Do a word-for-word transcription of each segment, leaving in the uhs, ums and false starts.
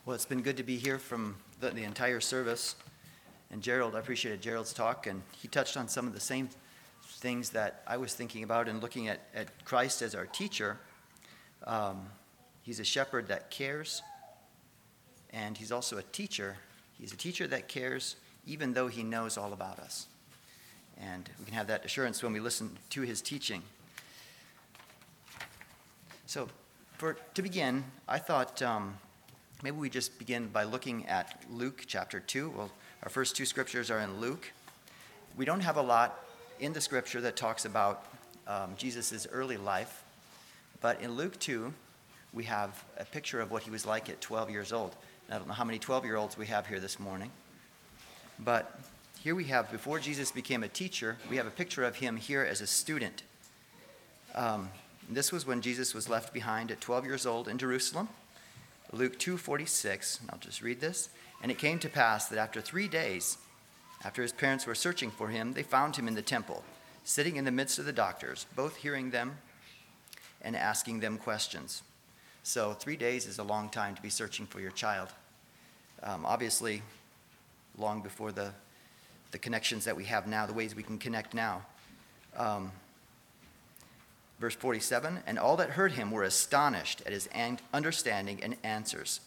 Well, it's been good to be here from the, the entire service. And Gerald, I appreciated Gerald's talk, and he touched on some of the same things that I was thinking about in looking at, at Christ as our teacher. Um, he's a shepherd that cares, and he's also a teacher. He's a teacher that cares, even though he knows all about us. And we can have that assurance when we listen to his teaching. So, for to begin, I thought um, maybe we just begin by looking at Luke chapter two. Well, our first two scriptures are in Luke. We don't have a lot in the scripture that talks about um, Jesus' early life, but in Luke two, we have a picture of what he was like at twelve years old. I don't know how many twelve-year-olds we have here this morning, but here we have, before Jesus became a teacher, we have a picture of him here as a student. Um, this was when Jesus was left behind at twelve years old in Jerusalem. Luke two forty-six, I'll just read this. And it came to pass that after three days, after his parents were searching for him, they found him in the temple, sitting in the midst of the doctors, both hearing them and asking them questions. So three days is a long time to be searching for your child. Um, obviously, long before the, the connections that we have now, the ways we can connect now. Um, verse forty-seven, and all that heard him were astonished at his an- understanding and answers.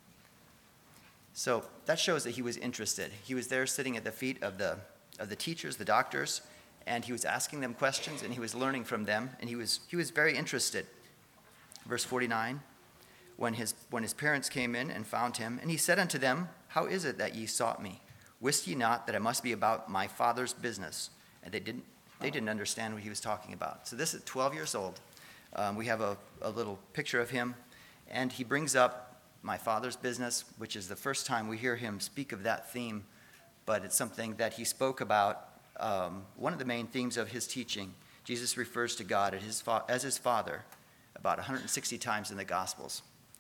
So that shows that he was interested. He was there sitting at the feet of the of the teachers, the doctors, and he was asking them questions, and he was learning from them, and he was he was very interested. Verse forty-nine, when his when his parents came in and found him, and he said unto them, how is it that ye sought me? Wist ye not that I must be about my Father's business? And they didn't they didn't understand what he was talking about. So this is twelve years old. Um, we have a, a little picture of him, and he brings up my Father's business, which is the first time we hear him speak of that theme, but it's something that he spoke about. Um, one of the main themes of his teaching, Jesus refers to God as his, fa- as his Father about one hundred sixty times in the Gospels.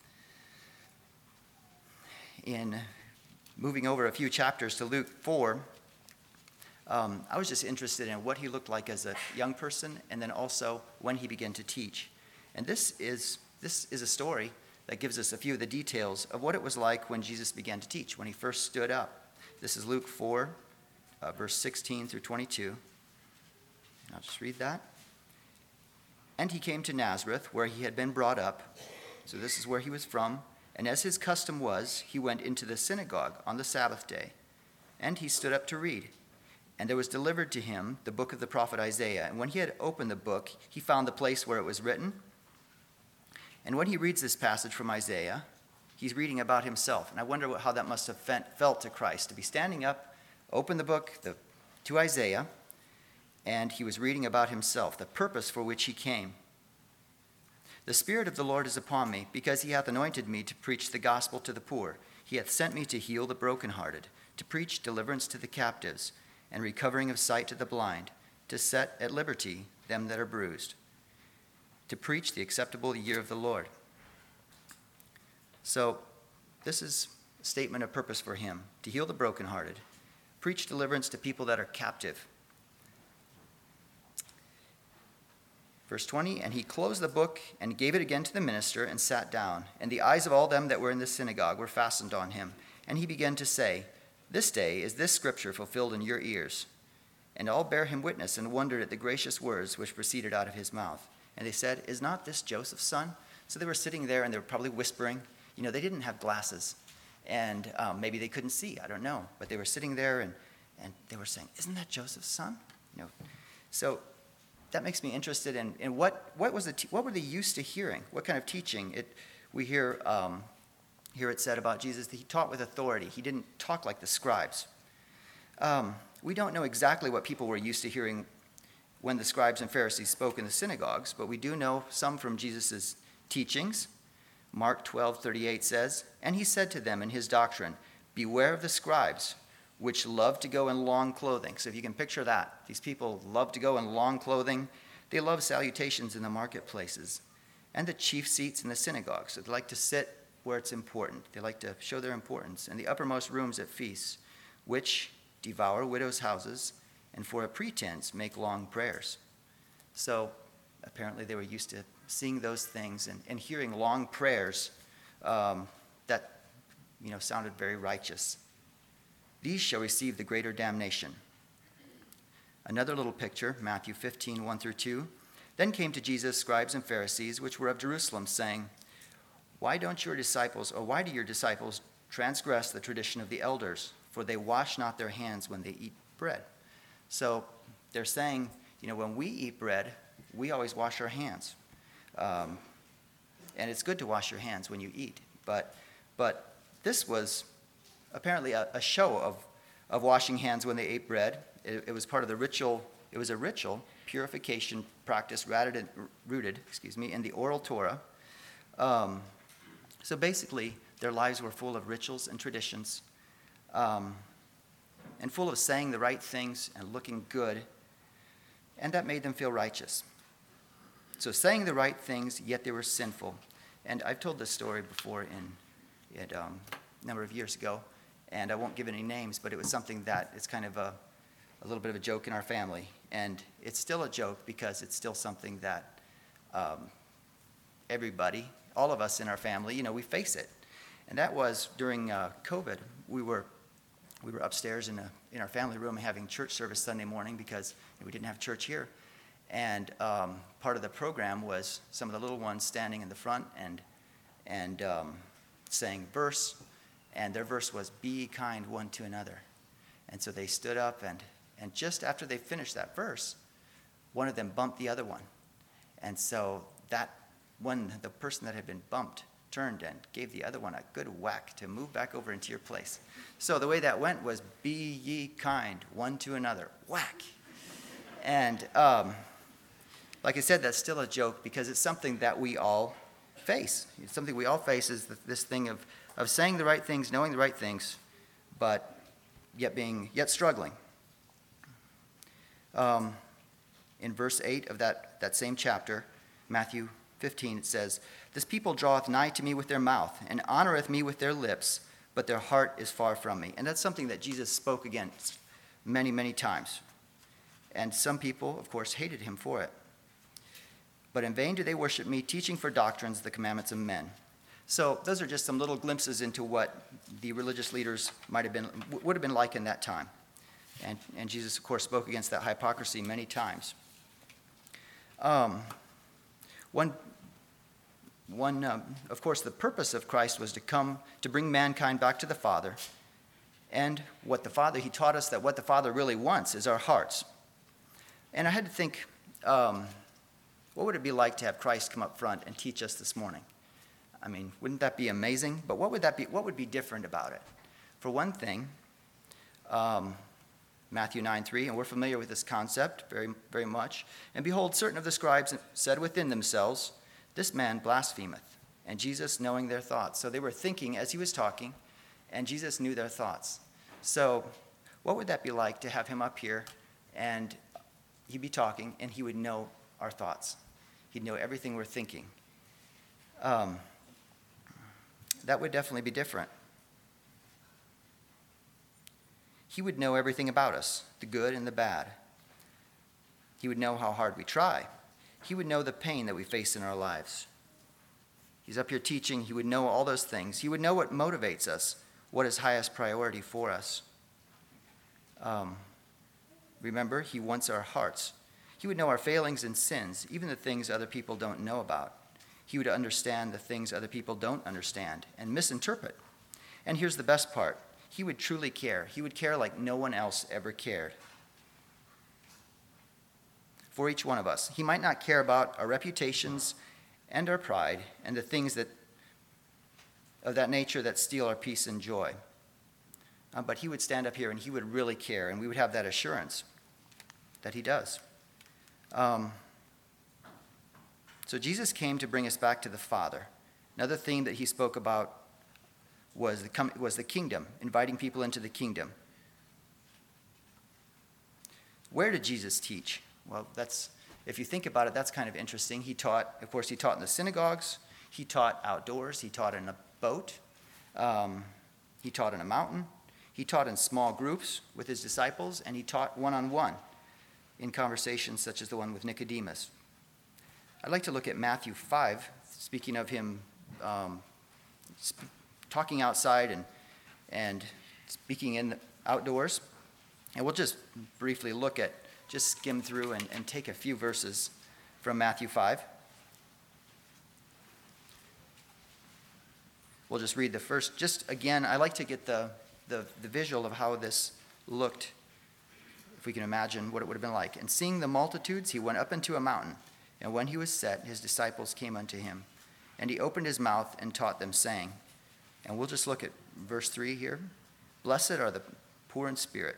In moving over a few chapters to Luke four, um, I was just interested in what he looked like as a young person, and then also when he began to teach. And this is this is a story that gives us a few of the details of what it was like when Jesus began to teach, when he first stood up. This is Luke four, uh, verse sixteen through twenty-two. I'll just read that. And he came to Nazareth, where he had been brought up. So this is where he was from. And as his custom was, he went into the synagogue on the Sabbath day. And he stood up to read. And there was delivered to him the book of the prophet Isaiah. And when he had opened the book, he found the place where it was written. And when he reads this passage from Isaiah, he's reading about himself. And I wonder what, how that must have felt to Christ, to be standing up, open the book the, to Isaiah, and he was reading about himself, the purpose for which he came. The Spirit of the Lord is upon me, because he hath anointed me to preach the gospel to the poor. He hath sent me to heal the brokenhearted, to preach deliverance to the captives, and recovering of sight to the blind, to set at liberty them that are bruised, to preach the acceptable year of the Lord. So this is a statement of purpose for him, to heal the brokenhearted, preach deliverance to people that are captive. Verse twenty, and he closed the book and gave it again to the minister and sat down. And the eyes of all them that were in the synagogue were fastened on him. And he began to say, this day is this scripture fulfilled in your ears. And all bare him witness and wondered at the gracious words which proceeded out of his mouth. And they said, is not this Joseph's son? So they were sitting there and they were probably whispering. You know, they didn't have glasses. And um, maybe they couldn't see, I don't know. But they were sitting there and, and they were saying, isn't that Joseph's son? You know, so that makes me interested in, in what, what, was the te- what were they used to hearing? What kind of teaching? It, we hear, um, hear it said about Jesus that he taught with authority. He didn't talk like the scribes. Um, we don't know exactly what people were used to hearing when the scribes and Pharisees spoke in the synagogues, but we do know some from Jesus' teachings. Mark twelve thirty-eight says, and he said to them in his doctrine, beware of the scribes, which love to go in long clothing. So if you can picture that, these people love to go in long clothing. They love salutations in the marketplaces and the chief seats in the synagogues. So they like to sit where it's important. They like to show their importance. And the uppermost rooms at feasts, which devour widows' houses, and for a pretense make long prayers. So apparently they were used to seeing those things and, and hearing long prayers um, that you know, sounded very righteous. These shall receive the greater damnation. Another little picture, Matthew fifteen, one through two. Then came to Jesus scribes and Pharisees, which were of Jerusalem, saying, Why don't your disciples, or why do your disciples transgress the tradition of the elders? For they wash not their hands when they eat bread. So they're saying, you know, when we eat bread, we always wash our hands. Um, and it's good to wash your hands when you eat. But but this was apparently a, a show of, of washing hands when they ate bread. It, it was part of the ritual. It was a ritual purification practice rooted, in, rooted excuse me, in the oral Torah. Um, so basically, their lives were full of rituals and traditions, um, and full of saying the right things and looking good, and that made them feel righteous. So saying the right things, yet they were sinful. And I've told this story before in, in um, a number of years ago, and I won't give any names, but it was something that it's kind of a, a little bit of a joke in our family. And it's still a joke because it's still something that um, everybody, all of us in our family, you know, we face it. And that was during uh, COVID. We were we were upstairs in a in our family room having church service Sunday morning because we didn't have church here. And um, part of the program was some of the little ones standing in the front and and um, saying verse, and their verse was, "Be kind one to another." And so they stood up, and and just after they finished that verse, one of them bumped the other one. And so that one, the person that had been bumped, turned and gave the other one a good whack to move back over into your place. So the way that went was, "Be ye kind one to another." Whack. And um, like I said, that's still a joke because it's something that we all face. It's something we all face is this thing of, of saying the right things, knowing the right things, but yet being yet struggling. Um, in verse eight of that, that same chapter, Matthew fifteen, it says, "This people draweth nigh to me with their mouth, and honoreth me with their lips, but their heart is far from me." And that's something that Jesus spoke against many, many times. And some people, of course, hated him for it. "But in vain do they worship me, teaching for doctrines the commandments of men." So those are just some little glimpses into what the religious leaders might have been, would have been like in that time. And, and Jesus, of course, spoke against that hypocrisy many times. Um, one, one um, of course, the purpose of Christ was to come to bring mankind back to the Father. And what the Father, he taught us that what the Father really wants is our hearts. And I had to think, um, what would it be like to have Christ come up front and teach us this morning? I mean, wouldn't that be amazing? But what would that be? What would be different about it? For one thing, um, Matthew nine three, and we're familiar with this concept very, very much. "And behold, certain of the scribes said within themselves, This man blasphemeth." And Jesus knowing their thoughts. So they were thinking as he was talking, and Jesus knew their thoughts. So what would that be like to have him up here, and he'd be talking, and he would know our thoughts? He'd know everything we're thinking. Um, that would definitely be different. He would know everything about us, the good and the bad. He would know how hard we try. He would know the pain that we face in our lives. He's up here teaching. He would know all those things. He would know what motivates us, what is highest priority for us. Um, remember, he wants our hearts. He would know our failings and sins, even the things other people don't know about. He would understand the things other people don't understand and misinterpret. And here's the best part. He would truly care. He would care like no one else ever cared. For each one of us. He might not care about our reputations and our pride and the things that of that nature that steal our peace and joy. Uh, but he would stand up here and he would really care, and we would have that assurance that he does. Um, so Jesus came to bring us back to the Father. Another theme that he spoke about was the, was the kingdom, inviting people into the kingdom. Where did Jesus teach? Well, that's, if you think about it, that's kind of interesting. He taught, of course, he taught in the synagogues. He taught outdoors. He taught in a boat. Um, he taught in a mountain. He taught in small groups with his disciples, and he taught one-on-one in conversations such as the one with Nicodemus. I'd like to look at Matthew five, speaking of him um, sp- talking outside and, and speaking in the outdoors. And we'll just briefly look at, just skim through and, and take a few verses from Matthew five. We'll just read the first. Just again, I like to get the, the, the visual of how this looked, if we can imagine what it would have been like. And seeing the multitudes, he went up into a mountain. And when he was set, his disciples came unto him. And he opened his mouth and taught them, saying, and we'll just look at verse three here. Blessed are the poor in spirit.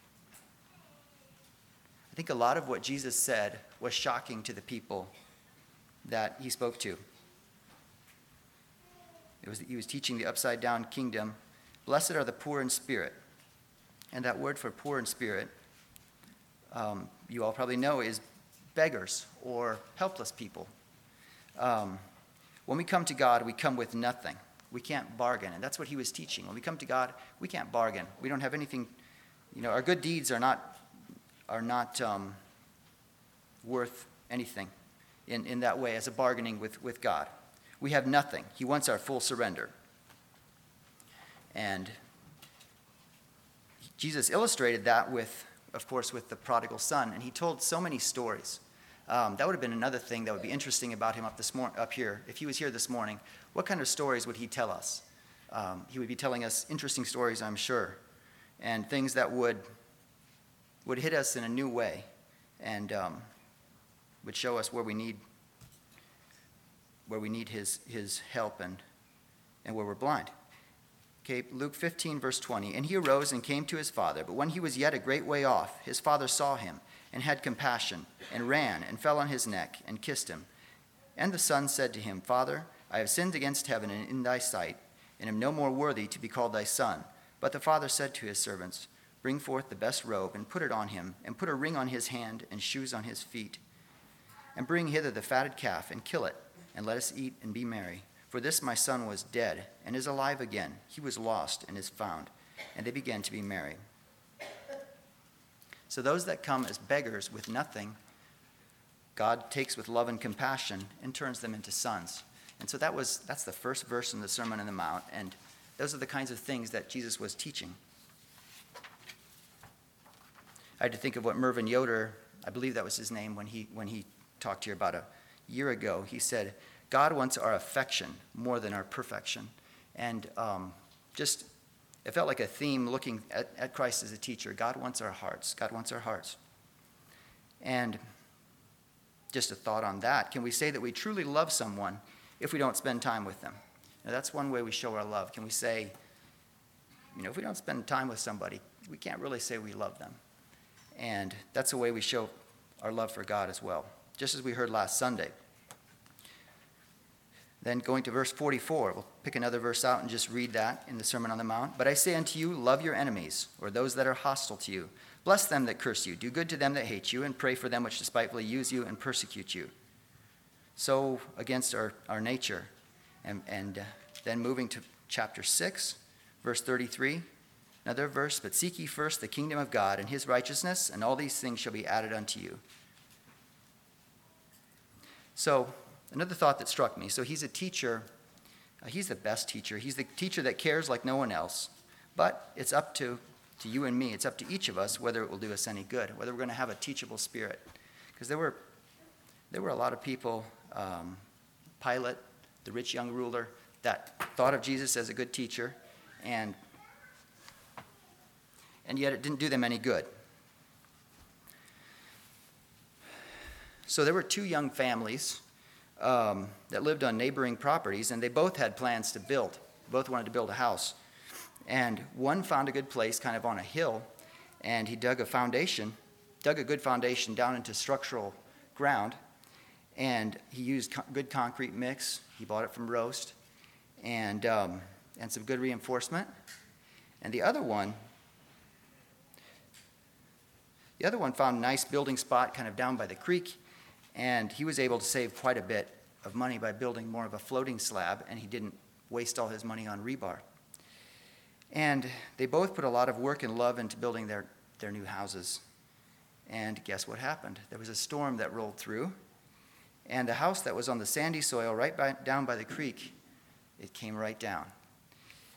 I think a lot of what Jesus said was shocking to the people that he spoke to. It was, he was teaching the upside-down kingdom. Blessed are the poor in spirit. And that word for poor in spirit, um, you all probably know, is beggars or helpless people. Um, when we come to God, we come with nothing. We can't bargain, and that's what he was teaching. When we come to God, we can't bargain. We don't have anything, you know, our good deeds are not are not um, worth anything in, in that way as a bargaining with, with God. We have nothing. He wants our full surrender. And Jesus illustrated that with, of course, with the prodigal son, and he told so many stories. Um, that would have been another thing that would be interesting about him up this mor- up here. If he was here this morning, what kind of stories would he tell us? Um, he would be telling us interesting stories, I'm sure, and things that would would hit us in a new way, and um, would show us where we need where we need his his help and and where we're blind. Okay, Luke fifteen, verse twenty. And he arose and came to his father, but when he was yet a great way off, his father saw him and had compassion, and ran and fell on his neck and kissed him. And the son said to him, Father, I have sinned against heaven and in thy sight, and am no more worthy to be called thy son. But the father said to his servants, Bring forth the best robe, and put it on him, and put a ring on his hand, and shoes on his feet. And bring hither the fatted calf, and kill it, and let us eat and be merry. For this my son was dead, and is alive again. He was lost, and is found. And they began to be merry. So those that come as beggars with nothing, God takes with love and compassion and turns them into sons. And so that was that's the first verse in the Sermon on the Mount, and those are the kinds of things that Jesus was teaching. I had to think of what Mervyn Yoder, I believe that was his name, when he when he talked here about a year ago. He said, God wants our affection more than our perfection. And um, just, it felt like a theme looking at, at Christ as a teacher. God wants our hearts. God wants our hearts. And just a thought on that. Can we say that we truly love someone if we don't spend time with them? Now, that's one way we show our love. Can we say, you know, if we don't spend time with somebody, we can't really say we love them. And that's a way we show our love for God as well, just as we heard last Sunday. Then going to verse forty-four, we'll pick another verse out and just read that in the Sermon on the Mount. But I say unto you, love your enemies, or those that are hostile to you. Bless them that curse you. Do good to them that hate you, and pray for them which despitefully use you and persecute you. So against our, our nature. And, and uh, then moving to chapter six, verse thirty-three. Another verse, but seek ye first the kingdom of God and his righteousness, and all these things shall be added unto you. So, another thought that struck me. So he's a teacher. Uh, he's the best teacher. He's the teacher that cares like no one else. But it's up to, to you and me. It's up to each of us whether it will do us any good, whether we're going to have a teachable spirit. Because there were, there were a lot of people, um, Pilate, the rich young ruler, that thought of Jesus as a good teacher, and and yet it didn't do them any good. So there were two young families um, that lived on neighboring properties, and they both had plans to build. Both wanted to build a house. And one found a good place kind of on a hill, and he dug a foundation, dug a good foundation down into structural ground, and he used co- good concrete mix. He bought it from Roast, and um, and some good reinforcement. And the other one, the other one found a nice building spot kind of down by the creek, and he was able to save quite a bit of money by building more of a floating slab, and he didn't waste all his money on rebar. And they both put a lot of work and love into building their, their new houses. And guess what happened? There was a storm that rolled through, and the house that was on the sandy soil right by, down by the creek, it came right down.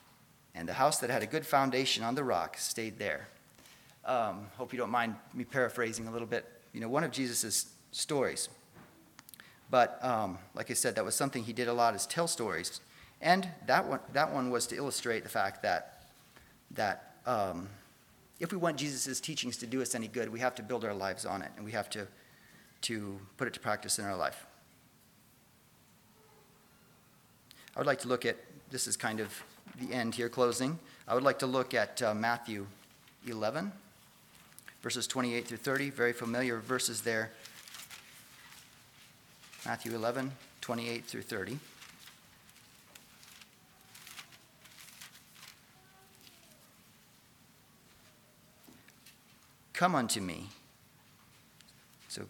And the house that had a good foundation on the rock stayed there. Um, hope you don't mind me paraphrasing a little bit. You know, one of Jesus' stories. But um, like I said, that was something he did a lot, is tell stories. And that one, that one was to illustrate the fact that, that um, if we want Jesus' teachings to do us any good, we have to build our lives on it, and we have to, to put it to practice in our life. I would like to look at, this is kind of the end here, closing. I would like to look at uh, Matthew eleven, verses twenty-eight through thirty, very familiar verses there. Matthew eleven, twenty-eight through thirty. Come unto me. So,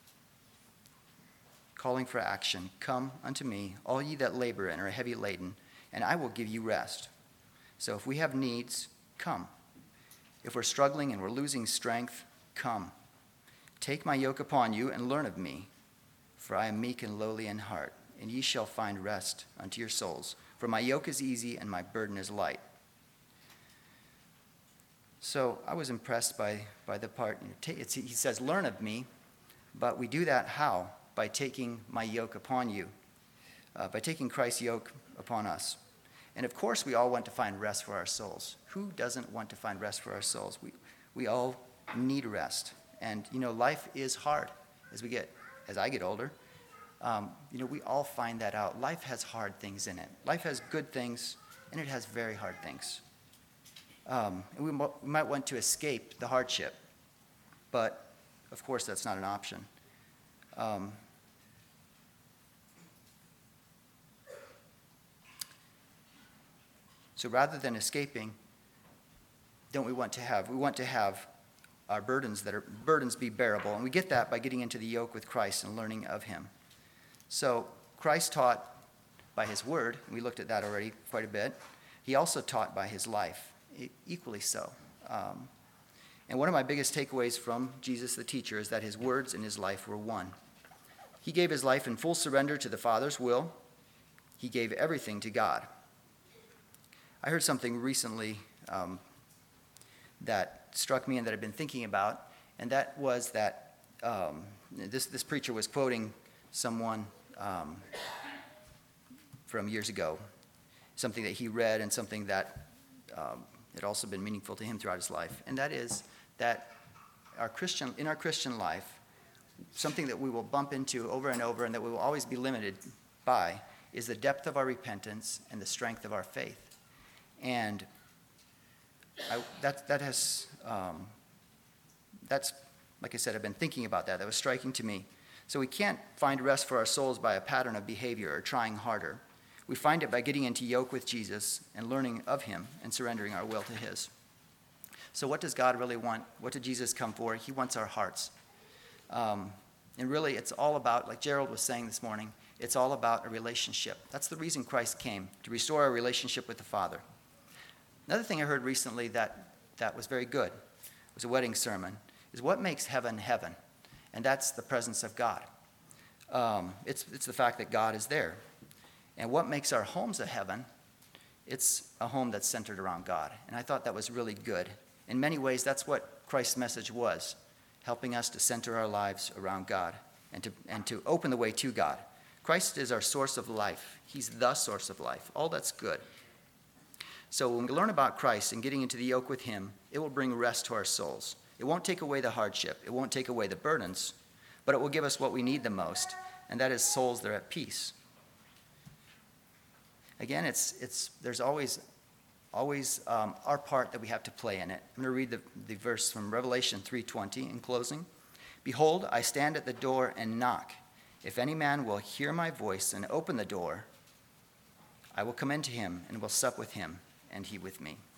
calling for action. Come unto me, all ye that labor and are heavy laden, and I will give you rest. So if we have needs, come. If we're struggling and we're losing strength, come. Take my yoke upon you and learn of me, for I am meek and lowly in heart, and ye shall find rest unto your souls. For my yoke is easy and my burden is light. So I was impressed by, by the part, it's, he says, learn of me, but we do that how? By taking my yoke upon you, uh, by taking Christ's yoke upon us. And of course, we all want to find rest for our souls. Who doesn't want to find rest for our souls? We, we all need rest. And, you know, life is hard as we get, as I get older. Um, you know, we all find that out. Life has hard things in it. Life has good things, and it has very hard things. Um, and we, mo- we might want to escape the hardship, but of course that's not an option. Um, so rather than escaping, don't we want to have, we want to have our burdens that are, burdens be bearable, and we get that by getting into the yoke with Christ and learning of him. So Christ taught by his word, and we looked at that already quite a bit. He also taught by his life. Equally so. Um, and one of my biggest takeaways from Jesus the teacher is that his words and his life were one. He gave his life in full surrender to the Father's will. He gave everything to God. I heard something recently um, that struck me and that I've been thinking about, and that was that um, this, this preacher was quoting someone um, from years ago, something that he read and something that um, had also been meaningful to him throughout his life, and that is that our Christian, in our Christian life, something that we will bump into over and over and that we will always be limited by is the depth of our repentance and the strength of our faith. And I, that, that has, um, that's, like I said, I've been thinking about that. That was striking to me. So we can't find rest for our souls by a pattern of behavior or trying harder. We find it by getting into yoke with Jesus and learning of him and surrendering our will to his. So what does God really want? What did Jesus come for? He wants our hearts. Um, and really, it's all about, like Gerald was saying this morning, it's all about a relationship. That's the reason Christ came, to restore our relationship with the Father. Another thing I heard recently that, that was very good, was a wedding sermon, is what makes heaven heaven? And that's the presence of God. Um, it's, it's the fact that God is there. And what makes our homes a heaven? It's a home that's centered around God. And I thought that was really good. In many ways, that's what Christ's message was, helping us to center our lives around God and to, and to open the way to God. Christ is our source of life. He's the source of life. All that's good. So when we learn about Christ and getting into the yoke with him, it will bring rest to our souls. It won't take away the hardship. It won't take away the burdens, but it will give us what we need the most, and that is souls that are at peace. Again, it's it's there's always always um, our part that we have to play in it. I'm going to read the, the verse from Revelation three twenty in closing. Behold, I stand at the door and knock. If any man will hear my voice and open the door, I will come into him and will sup with him, and he with me.